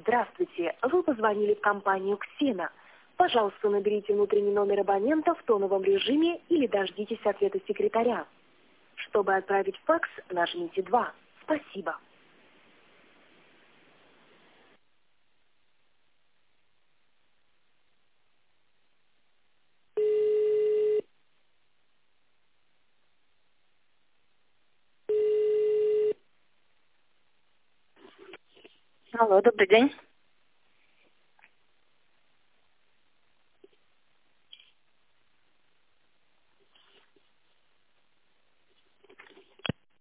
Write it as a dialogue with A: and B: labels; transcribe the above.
A: Здравствуйте, вы позвонили в компанию «Ксена». Пожалуйста, наберите внутренний номер абонента в тоновом режиме или дождитесь ответа секретаря. Чтобы отправить факс, нажмите 2. Спасибо.
B: Алло, добрый день.